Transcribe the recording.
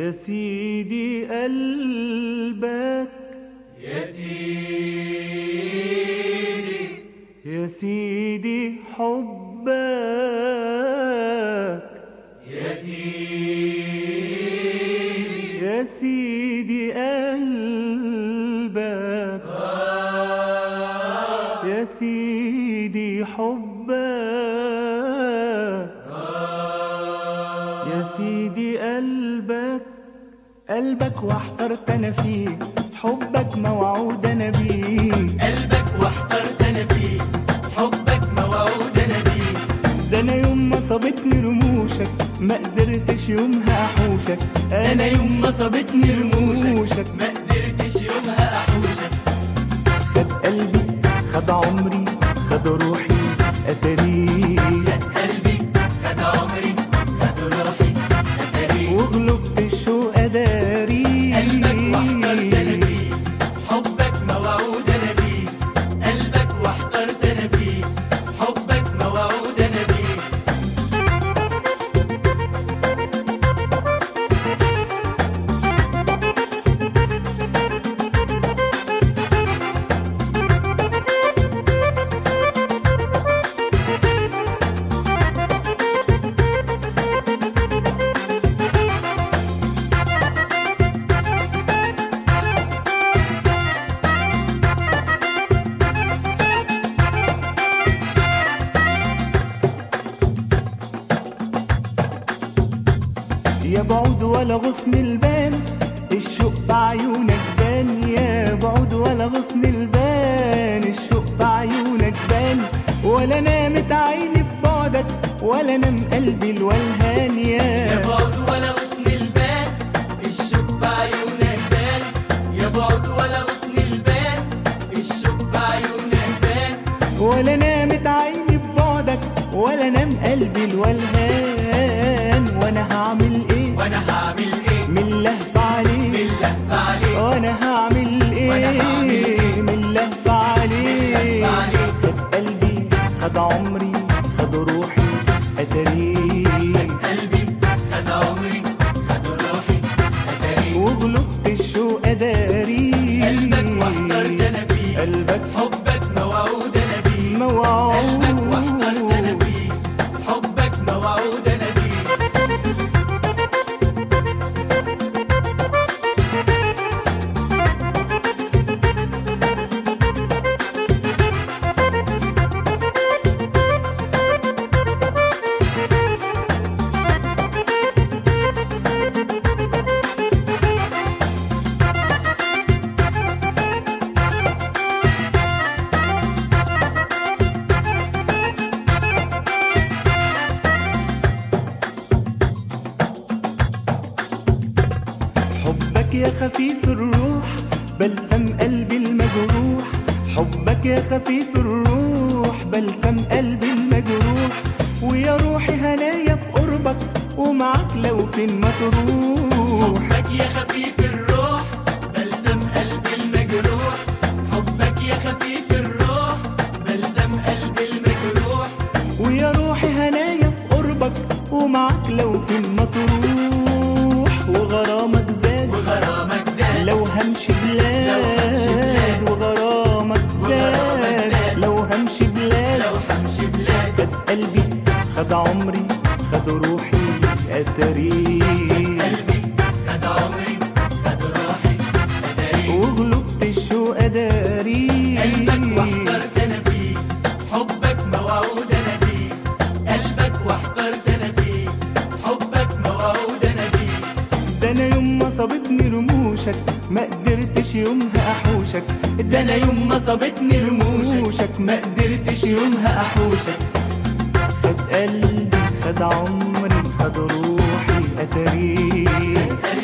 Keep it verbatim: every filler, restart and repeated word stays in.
يا سيدي قلبك، يا سيدي يا سيدي حبك، يا سيدي يا سيدي قلبك، آه يا سيدي حبك، آه يا سيدي قلبك، قلبك واحترت انا فيه، حبك موعود انا بيه، قلبك واحترت انا فيه، حبك موعود انا بيه. ده انا يوم ما صابتني رموشك ما قدرتش يومها احوشك، انا يوم ما صابتني رموشك ما قدرتش يومها احوشك. خد قلبي خد عمري خد روحي اتاريه، خد قلبي خد عمري خد روحي اتاريه، وغلبت الشوق اداريه. قلبك واحترت انا فيه، حبك موعود انا بيه، قلبك واحترت انا فيه، حبك موعود انا بيه. يا بعود ولا غصن البان الشوق في عيونك بان، يا بعود ولا غصن البان الشوق في عيونك بان، ولا نامت عيني ببعدك ولا نام قلبي الولهان. يا يا بعد ولا غصن البال الشوق في عيونك بان، يا بعد ولا غصن البال الشوق في عيونك بان، ولا نامت عيني ببعدك ولا نام قلبي الولهان. وانا هعمل ايه وانا هعمل ايه من اللهف عليه، من اللهف عليه، وانا هعمل ايه وأنا هعمل إيه؟ من اللهف عليه. اللهف عليه. خد قلبي خد عمري خد روحي اتاريه، قلبي خد عمري خد روحي اتاريه، وغلبت الشوق اداريه. قلبك واحترت انا فيه، قلبك حبك موعود انا بيه، موعود، قلبك واحترت انا فيه، حبك موعود انا بيه. حبك يا خفيف الروح بلسم قلبي المجروح، حبك يا خفيف الروح بلسم قلبي المجروح، ويا روحي هنايا في قربك ومعاك لو فين ما تروح. حبك يا خفيف الروح بلسم قلبي المجروح، حبك يا خفيف الروح بلسم قلبي المجروح، ويا روحي هنايا في قربك ومعاك لو فين ما تروح. وغرامك زاد وغرامك زاد لو همشي بلاد، لو همشي بلاد. وغرامك وغرامك زاد زاد لو همشي بلاد. لو همشي بلاد، خد قلبي خد عمري خد روحي اتاريه، قلبي خد عمري خد روحي اتاريه، وغلبت الشوق اداريه. قلبك واحترت انا فيه، حبك موعود انا بيه، قلبك واحترت انا فيه، حبك موعود انا بيه. ده انا يوم ما صابتني رموشك ما قدرتش يومها احوشك، ده انا يوم ما صابتني رموشك ما قدرتش يومها احوشك. خد قلبي خد عمري خد روحي اتاريه،